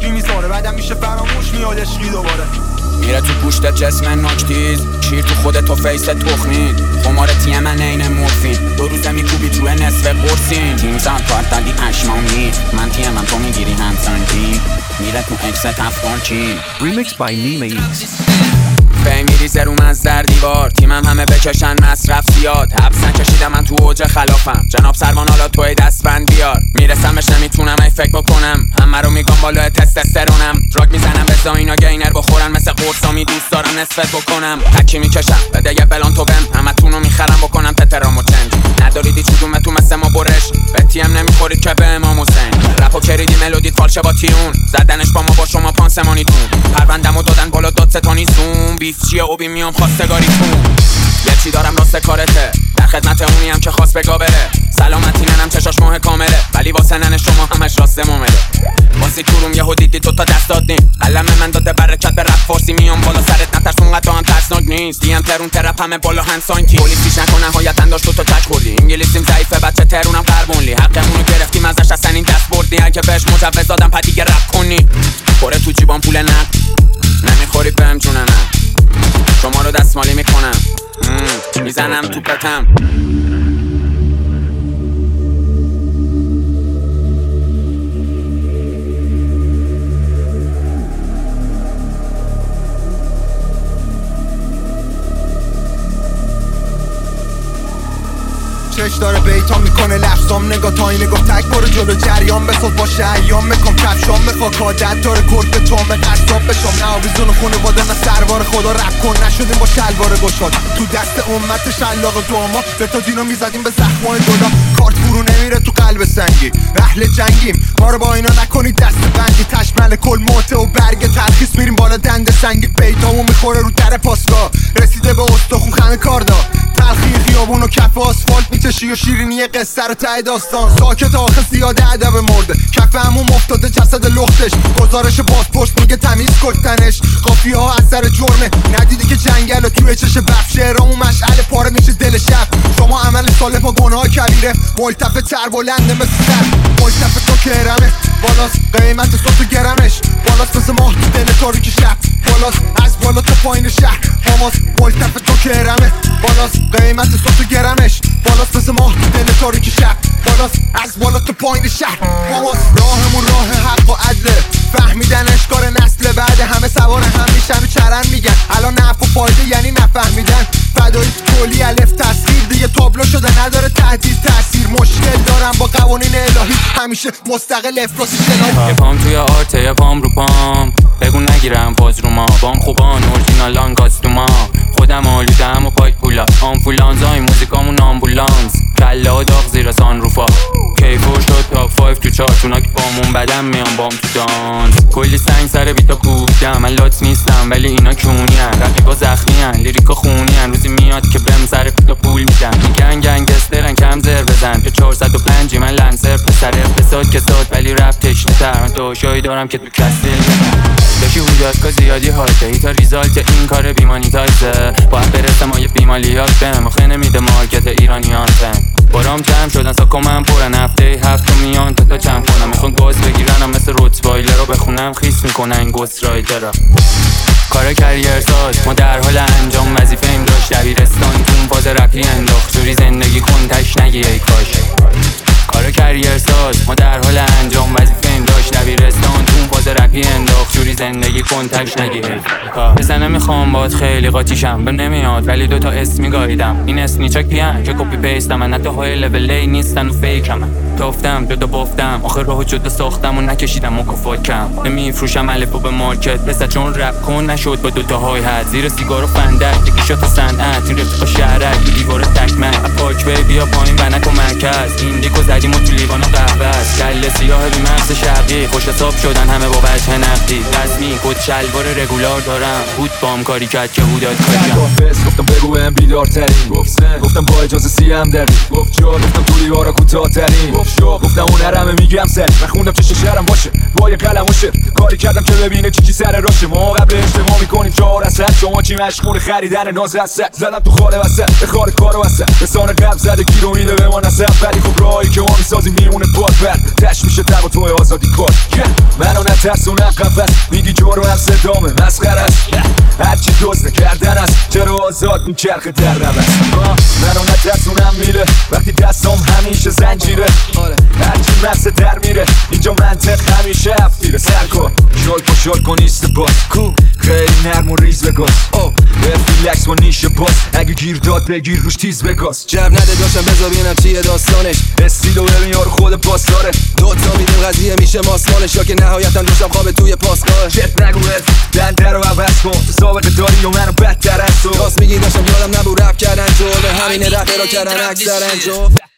عشقی میذاره بعدم میشه فراموش میاد عشقی دوباره. میره تو پوشت جسم نکتیز، شیر تو خودت تو فیس تخمید، خمار تیم من عین مورفین، 2 روزه میکوبی توی نصف قرصین، تیم زن کارت دادی پشمانی، من تیم من تو میگیری همسانگی، میره تو اکست افکار چی. Remix by Nima X. میری زروم از در دیوار، تیمم همه بکشن مصرف زیاد، حبس نکشیدم من تو اوج خلافم، جناب سروان حالا توی دستبند بیار، میرسمش نمیتونم ای فکر بکنم، همه رو میگم بالا تستوسترونم، دراگ میزنم به زاینا گینر بخورن، مثل قرصامی دوست دارم نصفت بکنم، تکی میکشم بده یه بلان تو بم، همه تونو میخرم بکنم تترام و چنج، نداریدی چودومتون مثل ما برش، به تیم نمیخورید که به امام حسین، رپو کریدی ملودیت فالشه با تیون، زدنش با ما با شما پانسمانیتون، پروندمو دادن بالا دادستانی زوم، بیف چیه اوبی میام خواستگاریتون، یه چی دارم راست کارته، در خدمت اونی هم که خواست بگا بره، سلامتی ننم چشاش ماه کامله، ولی واسه نن شما همش راست مامله، واسه کروم یهو دیدی تو تا دست دادیم، قلم من داده برکت به رپ فارسی، میام بالا سرت نترس اونقدر هم ترسناک نیست، دیم ترون ترپ همه بالا هنسانکی، پلیس پیش نکن نهایت انداش تو تک خوردی، انگلیسیم ضعیفه بچه ترونم قربونلی، حقمونو گرفتیم ازش اصلا این دست بردی، اگه بهش مجوز دادم پا دیگه رپ کنی، پره تو جیبام پول نق نمیخوری بهم جون نه، شما رو دستمالی میکنم میزنم تو پتم. چش داره بیتام میکنه لفظام، نگاه تا این نگاه تک برو جلو جریان بساز باشه ایام مکن کفشام بخواه عادت داره کرد به توم به قصاب بشم، نه آویزون خونه واده نه سروار خدا رب کن، نشدیم با شلوار گشاد تو دست امت شلاق دوما، به تا دینو میزدیم به زخمای دولا، کارت برو نمیره تو قلب سنگی، اهل جنگیم ما رو با اینا نکنید دست بندی، تشمل کل موته و برگ ترخیص میریم بالا دنده سنگی، بیتامو میخوره رو در پاسگاه، رسیده به استخون خمه کاردا، تلخی خیابون و کف آسفالت میچشی و شیرینی قصه رو ته داستان، ساکت آخه زیاده ادب مرده، کف همون افتاده جسد لختش، گزارش بازپرس میگه تمیز کشتنش، قافیه ها اثر جرمه، ندیدی که جنگل و توی چش برف، شعرامون مشعل پاره میشه دل شب، شما عمل ساله با گناه کبیره، ملتفه تر بلنده مثل سر، ملتفه تو کرمه، بالاست قیمت صوت گرمش، بالاست مثل ماه تو دل تاریک شب، بالاست از بالا تا پایین شهر، هماست ملتفه تو کرمه، بالاست قیمت صوت گرمش، بالاست مثل ماه تو دل تاریک شب، بالاست از بالا تا پایین شهر، هماست راهمون راه حق و عدله، فهمیدنش کار نسل بعد، همه سوار هم میشن و چرن میگن، الان نفع و فایده یعنی نفهمیدن، فدایی کلی الف تصویر دیگه تابلو شده نداره تهدید تاثیر، مشکل دارم با قوانین الهی، همیشه مستقل افراسی شناخت، یه پام توی آرته یه پام رو پام، بگو نگیرم باز رو ما، بام خوبان اورجینالان گاستوما، خودم آلودم و پای پولا، آمفولانز های موزیکامون آمبولانس، کله و داغ زیر سان روفا، کیفور شد تاپ 5 تو چارت، اونا که بامون بدم میان بام تو دانس، کلی سنگ سر بیتا کوبیدم، من لات نیستم ولی اینا کونی هن، رقیبا زخمی هن لیریکا خونی هن، روزی میاد که بهم سر بیتا پول میدن، میگن گنگسترن کم زر بزن، که 405 من لنسر پسر فساد کساد، ولی رپ تشنه تر، من دوشایی دارم که تو کستل میدن، داشی هوداشکا زیادی هایته، هیتا ریزالت این کار بیمانیتایزه، باید برسه ما یه بیمالیات بهم، آخه نمیده مارکت ایرانیان فهم، بارام جمع شدن ساکا من پرن، هفته هفت و میان تا چند کنم، میخوان گاز بگیرنم مثل روتوایلر رو بخونم خیس میکنن این گوست رایدر را، کار کریر ساز ما در حال انجام، وظیفه ایم داشت دبیرستان تو اون فاز رپی انداخت، جوری زندگی کن تش نگی ای کاش، کار کریر ساز ما در حال انجام، وظیفه ایم داشت دبیرستان تو اون فاز رپی انداخت، جوری زندگی کن تش نگی بزن، نمیخوام باد خیلی قاطیشم بهم نمیاد، ولی دوتا اسم میگاییدم، این اسنیچاک پیان که کپی پیستم، من حتی های لول ای نیستن و فیکم، تافتم جدا بافتم آخر راهو جدا ساختم و نکشیدم مکافات کم، نمیفروشم الفو به مارکت بسه، چون رپ کن نشد با دوتا های حد، زیر سیگار و فندک یکی شات صنعت، این رفیقا شهرک دیوار تکمک، پاک بی بیا پایین ونک و مرکز، این دیکو زدیم و تو لیوان قهوه است، کله سیاه بی مغز شرقی، خوش حساب شدن همه با وجه نقدی، رسمی خود شلوار رگولار دارم، بود بام کاری کرد که هودات کاشم، گفتم بگو بهم بیدارترین، گفتم با اجازه سیم داری، گفت جا گفتم تو لیوارا کوتاه‌ترین، گفتم اون نرمه میگم سری، من خوندم چه شعرم باشه با یه قلم و شعر، کاری کردم که ببینه چی سر راشه، ما قبل اجتماع میکنیم 4 اصل، شما چی مشغول خریدن ناز هست، زدم تو خاله وسط بخار کارو وسط، رسانه قبل زده گیرو میده به ما نسب، ولی خب راهی که ما میسازیم میمونه پاک، بعد تش میشه تب و تو آزادی کار، منو نترسونم قفص میگی جرمم صدامه مسخره است هرچی دزد کردن است چرا آزاد میچرخه در نبست منو نترسونم میله وقتی دستام همیشه زنجیره هرچی مغز در میره اینجا منطق همیشه هفتیره سر کن شل کن ایست باز خیلی نرم و ریز بگاز ریلکس با نیشه باز اگه گیر داد بگیر روش تیز بگاز جب نده داشتم بذار بینم چیه داستانش استیلو ببین یارو خود پاسداره دوتا میدیم قضیه میشه ماسمالش یا که نهایتا دوشم خوابه توی پاسگاه چت نگو دنده رو عوض کن سابقه داری و منو بدتر از تو راست میگی داشتم یادم نبود رپ کردن تو به همین رفته را کردن اکثرن جو